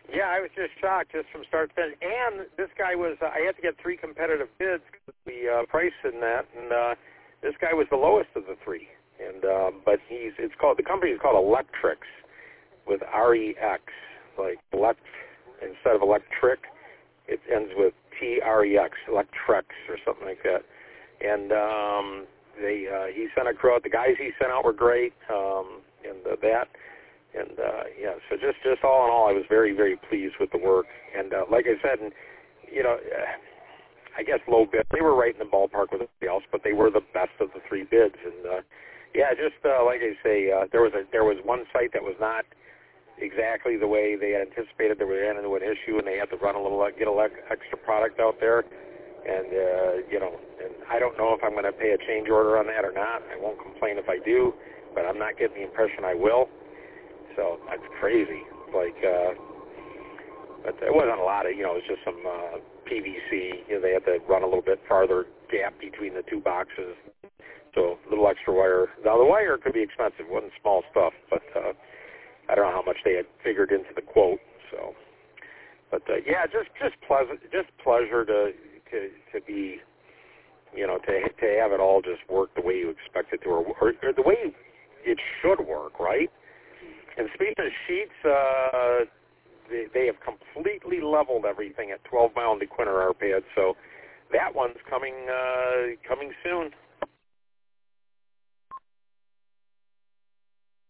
Yeah, I was just shocked just from start to finish. And this guy was, I had to get 3 competitive bids because the price in that, and this guy was the lowest of the 3. And but the company is called Electrix with R-E-X, like instead of electric, it ends with T-R-E-X, Electrix or something like that. And he sent a crew out. The guys he sent out were great, so just all in all, I was very, very pleased with the work. And like I said, I guess low bid, they were right in the ballpark with everybody else, but they were the best of the 3 bids. And like I say, there was one site that was not exactly the way they had anticipated. They ran into an issue, and they had to get a little extra product out there. And and I don't know if I'm going to pay a change order on that or not. I won't complain if I do, but I'm not getting the impression I will. So that's crazy. But it wasn't a lot of, it was just some PVC. They had to run a little bit farther gap between the 2 boxes. So a little extra wire. Now the wire could be expensive. It wasn't small stuff, but I don't know how much they had figured into the quote. So, but just pleasure to be, to have it all just work the way you expect it to, or the way it should work, right? And speaking of sheets, they have completely leveled everything at 12 Mile and DeQuinter RPAD, so that one's coming soon.